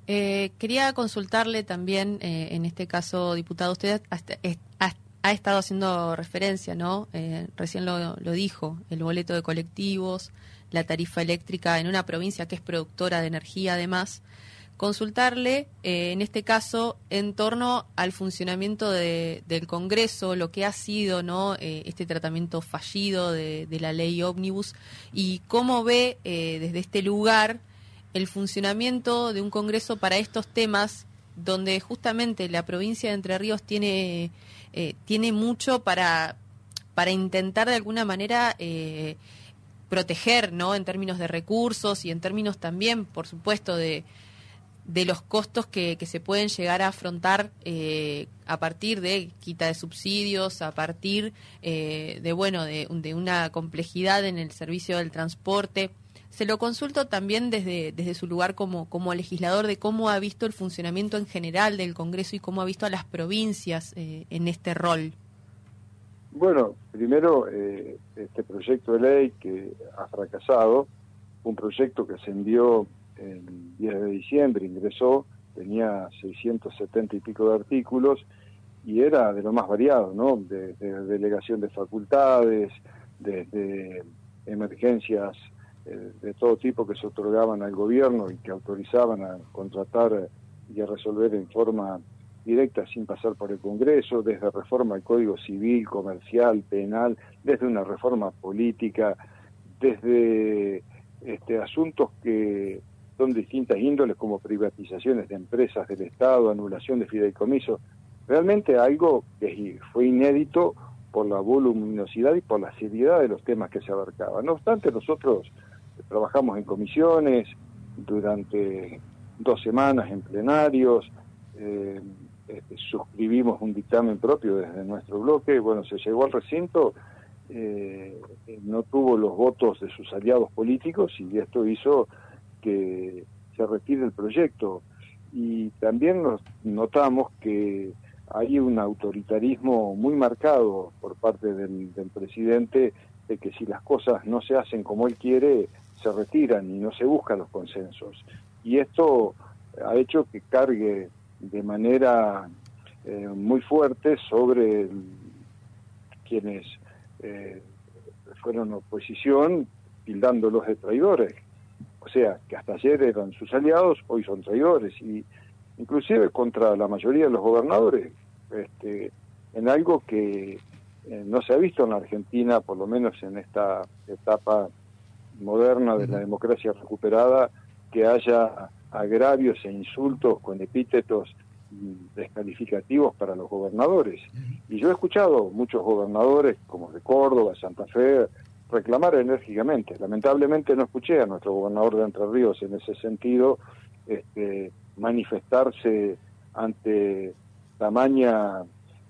Quería consultarle también, en este caso, diputado, usted ha estado haciendo referencia, ¿no? Recién lo dijo, el boleto de colectivos, la tarifa eléctrica en una provincia que es productora de energía, además. Consultarle, en este caso, en torno al funcionamiento del Congreso, lo que ha sido, ¿no? Este tratamiento fallido de la ley ómnibus, y cómo ve desde este lugar el funcionamiento de un Congreso para estos temas, donde justamente la provincia de Entre Ríos tiene mucho para intentar de alguna manera proteger, ¿no? En términos de recursos y en términos también, por supuesto, de los costos que se pueden llegar a afrontar a partir de quita de subsidios, a partir de una complejidad en el servicio del transporte. Se lo consulto también desde su lugar como legislador, de cómo ha visto el funcionamiento en general del Congreso y cómo ha visto a las provincias en este rol. Bueno, primero, este proyecto de ley que ha fracasado, un proyecto que se envió el 10 de diciembre, ingresó, tenía 670 y pico de artículos y era de lo más variado, ¿no? De delegación de facultades, desde emergencias de todo tipo que se otorgaban al gobierno y que autorizaban a contratar y a resolver en forma directa sin pasar por el Congreso, desde reforma al Código Civil, comercial, penal, desde una reforma política, desde asuntos que son distintas índoles como privatizaciones de empresas del Estado, anulación de fideicomisos, realmente algo que fue inédito por la voluminosidad y por la seriedad de los temas que se abarcaban. No obstante, nosotros trabajamos en comisiones durante 2 semanas en plenarios, suscribimos un dictamen propio desde nuestro bloque, bueno, se llegó al recinto, no tuvo los votos de sus aliados políticos y esto hizo que se retire el proyecto. Y también nos notamos que hay un autoritarismo muy marcado por parte del presidente, de que si las cosas no se hacen como él quiere, se retiran y no se buscan los consensos. Y esto ha hecho que cargue de manera muy fuerte sobre quienes fueron oposición, tildándolos de traidores. O sea, que hasta ayer eran sus aliados, hoy son traidores, y inclusive contra la mayoría de los gobernadores, en algo que no se ha visto en la Argentina, por lo menos en esta etapa moderna de la democracia recuperada, que haya agravios e insultos con epítetos descalificativos para los gobernadores. Y yo he escuchado muchos gobernadores, como de Córdoba, Santa Fe, reclamar enérgicamente. Lamentablemente no escuché a nuestro gobernador de Entre Ríos en ese sentido manifestarse ante tamaña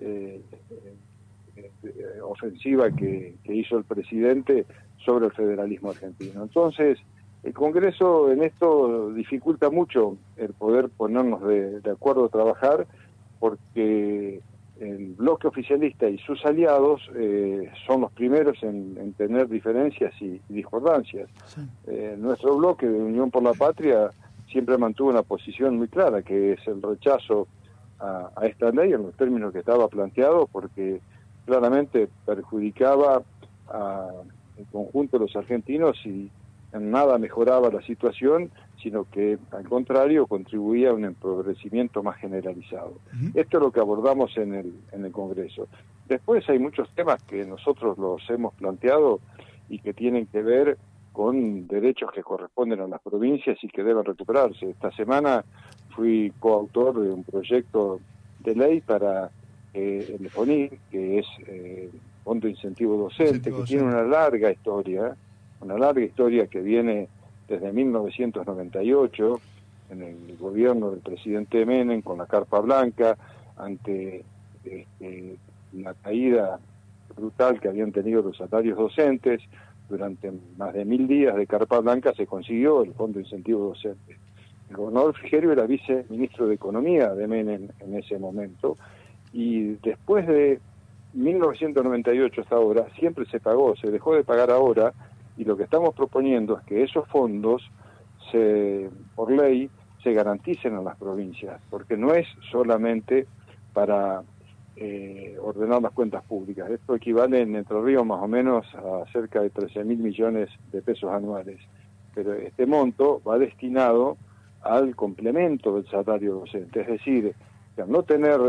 ofensiva que hizo el presidente sobre el federalismo argentino. Entonces, el Congreso en esto dificulta mucho el poder ponernos de acuerdo a trabajar, porque el bloque oficialista y sus aliados son los primeros en tener diferencias y discordancias. Sí. Nuestro bloque de Unión por la Patria siempre mantuvo una posición muy clara, que es el rechazo a esta ley en los términos que estaba planteado, porque claramente perjudicaba al conjunto de los argentinos y en nada mejoraba la situación, sino que al contrario contribuía a un empobrecimiento más generalizado. Esto es lo que abordamos en el Congreso. Después hay muchos temas que nosotros los hemos planteado y que tienen que ver con derechos que corresponden a las provincias y que deben recuperarse. Esta semana fui coautor de un proyecto de ley para el FONIC, que es Fondo de Incentivo Docente, que tiene una larga historia que viene desde 1998, en el gobierno del presidente Menem, con la Carpa Blanca, ante la caída brutal que habían tenido los salarios docentes. Durante más de 1000 días de Carpa Blanca se consiguió el Fondo de Incentivo Docente. El gobernador Frigerio era viceministro de Economía de Menem en ese momento, y después de 1998 hasta ahora siempre se pagó, se dejó de pagar ahora, y lo que estamos proponiendo es que esos fondos, por ley, se garanticen en las provincias, porque no es solamente para ordenar las cuentas públicas. Esto equivale en Entre Ríos más o menos a cerca de 13.000 millones de pesos anuales, pero este monto va destinado al complemento del salario docente, es decir, que al no tener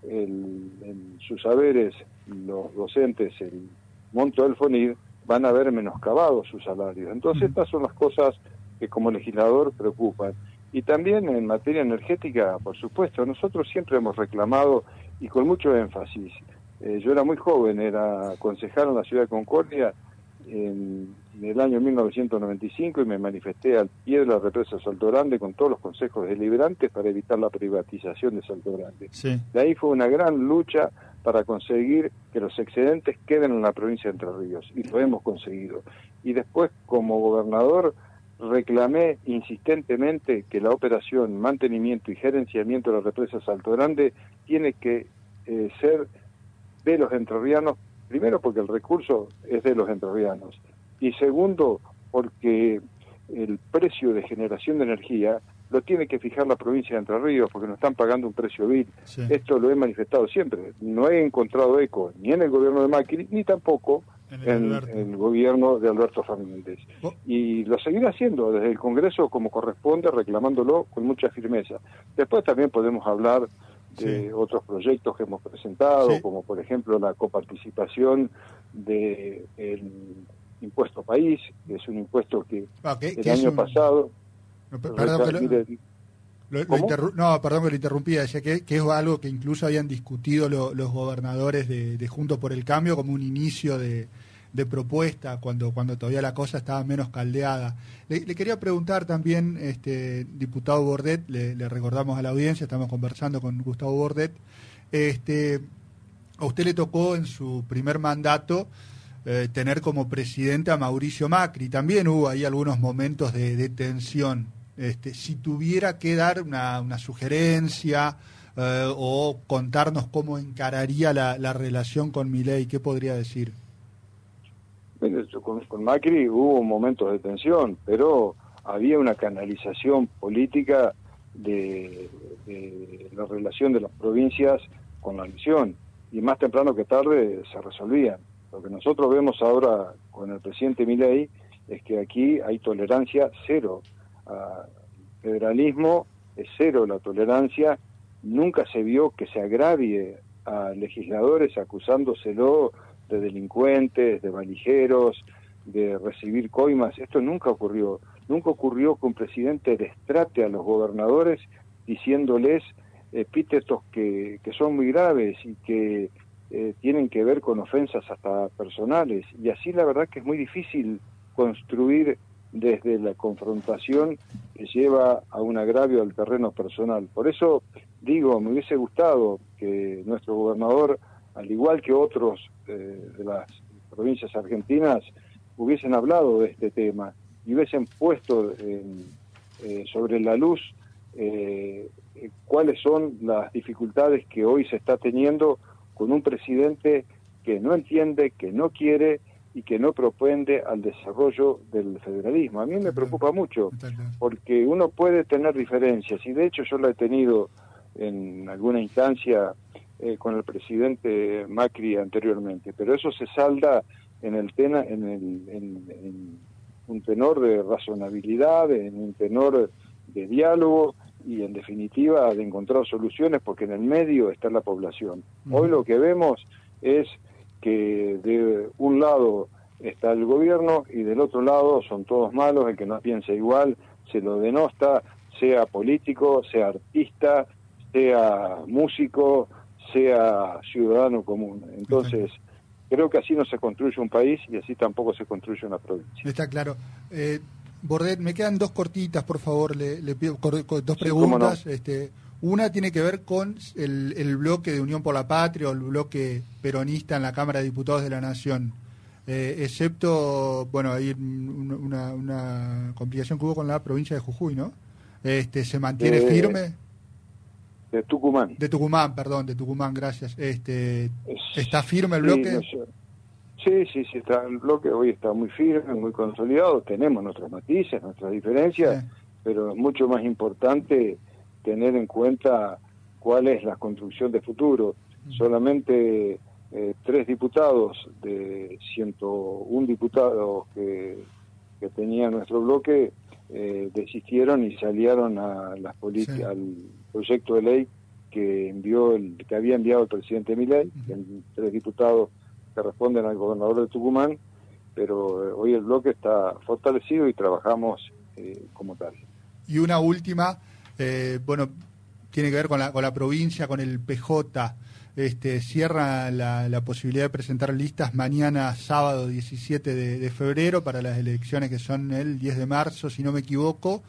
en sus saberes los docentes el monto del FONID, van a ver menoscabados sus salarios. Entonces estas son las cosas que como legislador preocupan. Y también en materia energética, por supuesto, nosotros siempre hemos reclamado, y con mucho énfasis, yo era muy joven, era concejal en la ciudad de Concordia en el año 1995 y me manifesté al pie de la represa Salto Grande con todos los consejos deliberantes para evitar la privatización de Salto Grande. Sí. De ahí fue una gran lucha para conseguir que los excedentes queden en la provincia de Entre Ríos, y lo hemos conseguido. Y después, como gobernador, reclamé insistentemente que la operación, mantenimiento y gerenciamiento de la represa Salto Grande tiene que ser de los entrerrianos, primero porque el recurso es de los entrerrianos, y segundo porque el precio de generación de energía lo tiene que fijar la provincia de Entre Ríos, porque nos están pagando un precio vil. Sí. Esto lo he manifestado siempre. No he encontrado eco ni en el gobierno de Macri, ni tampoco en el gobierno de Alberto Fernández. Y lo seguiré haciendo desde el Congreso como corresponde, reclamándolo con mucha firmeza. Después también podemos hablar de otros proyectos que hemos presentado, como por ejemplo la coparticipación del impuesto país, que es un impuesto que el año pasado... Perdón que lo interrumpía, decía que es algo que incluso habían discutido los gobernadores de Juntos por el Cambio como un inicio de propuesta cuando todavía la cosa estaba menos caldeada. Le quería preguntar también, diputado Bordet, le recordamos a la audiencia, estamos conversando con Gustavo Bordet, a usted le tocó en su primer mandato tener como presidente a Mauricio Macri. También hubo ahí algunos momentos de tensión. Si tuviera que dar una sugerencia o contarnos cómo encararía la relación con Milei, ¿qué podría decir? Bueno, con Macri hubo momentos de tensión, pero había una canalización política de la relación de las provincias con la nación, y más temprano que tarde se resolvían. Lo que nosotros vemos ahora con el presidente Milei es que aquí hay tolerancia cero. Federalismo es cero la tolerancia. Nunca se vio que se agravie a legisladores acusándoselo de delincuentes, de valijeros, de recibir coimas. Esto nunca ocurrió. Nunca ocurrió que un presidente destrate a los gobernadores diciéndoles epítetos que son muy graves y que tienen que ver con ofensas hasta personales. Y así la verdad que es muy difícil construir desde la confrontación que lleva a un agravio al terreno personal. Por eso digo, me hubiese gustado que nuestro gobernador, al igual que otros de las provincias argentinas, hubiesen hablado de este tema y hubiesen puesto sobre la luz cuáles son las dificultades que hoy se está teniendo con un presidente que no entiende, que no quiere y que no propende al desarrollo del federalismo. A mí me preocupa mucho, porque uno puede tener diferencias, y de hecho yo la he tenido en alguna instancia con el presidente Macri anteriormente, pero eso se salda en un tenor de razonabilidad, en un tenor de diálogo y en definitiva de encontrar soluciones, porque en el medio está la población. Hoy lo que vemos es que de un lado está el gobierno y del otro lado son todos malos, el que no piensa igual se lo denosta, sea político, sea artista, sea músico, sea ciudadano común. Entonces, creo que así no se construye un país y así tampoco se construye una provincia. Está claro. Bordet, me quedan dos cortitas, por favor, le pido dos preguntas. ¿Cómo no? Una tiene que ver con el bloque de Unión por la Patria o el bloque peronista en la Cámara de Diputados de la Nación. Excepto, bueno, hay una complicación que hubo con la provincia de Jujuy, ¿no? ¿Se mantiene firme? De Tucumán. De Tucumán, gracias. ¿Está firme el bloque? No sé. Sí, está el bloque, hoy está muy firme, muy consolidado, tenemos nuestros matices, nuestras diferencias, pero es mucho más importante tener en cuenta cuál es la construcción de futuro. Solamente 3 diputados de 101 diputados que tenía nuestro bloque desistieron y se aliaron a las Sí. al proyecto de ley que había enviado el presidente Milei, 3 diputados que responden al gobernador de Tucumán, pero hoy el bloque está fortalecido y trabajamos como tal. Y una última, bueno, tiene que ver con la provincia, con el PJ. Cierra la posibilidad de presentar listas mañana, sábado 17 de febrero, para las elecciones que son el 10 de marzo, si no me equivoco.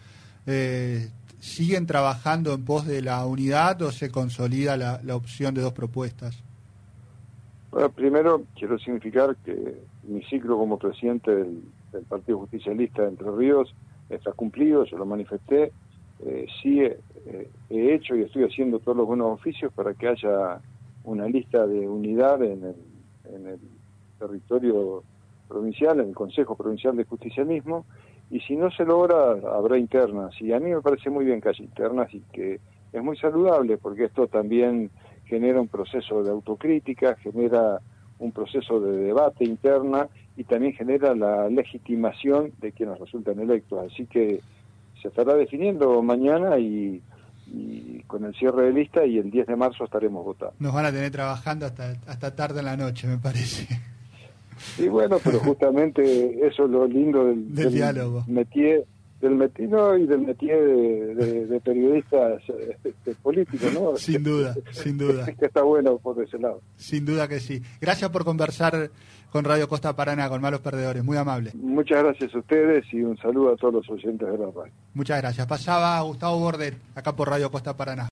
¿Siguen trabajando en pos de la unidad o se consolida la opción de 2 propuestas? Bueno, primero quiero significar que mi ciclo como presidente del Partido Justicialista de Entre Ríos está cumplido, yo lo manifesté. Sí he hecho y estoy haciendo todos los buenos oficios para que haya una lista de unidad en el territorio provincial, en el Consejo Provincial de Justicialismo, y si no se logra, habrá internas. Y a mí me parece muy bien que haya internas y que es muy saludable, porque esto también genera un proceso de autocrítica, genera un proceso de debate interna y también genera la legitimación de quienes resultan electos. Así que se estará definiendo mañana y con el cierre de lista, y el 10 de marzo estaremos votando. Nos van a tener trabajando hasta tarde en la noche, me parece. Y bueno, pero justamente eso es lo lindo del diálogo. métier, del métier de periodistas políticos, ¿no? Sin duda, sin duda. Que está bueno por ese lado. Sin duda que sí. Gracias por conversar con Radio Costa Paraná, con Malos Perdedores. Muy amable. Muchas gracias a ustedes y un saludo a todos los oyentes de la radio. Muchas gracias. Pasaba Gustavo Bordet, acá por Radio Costa Paraná.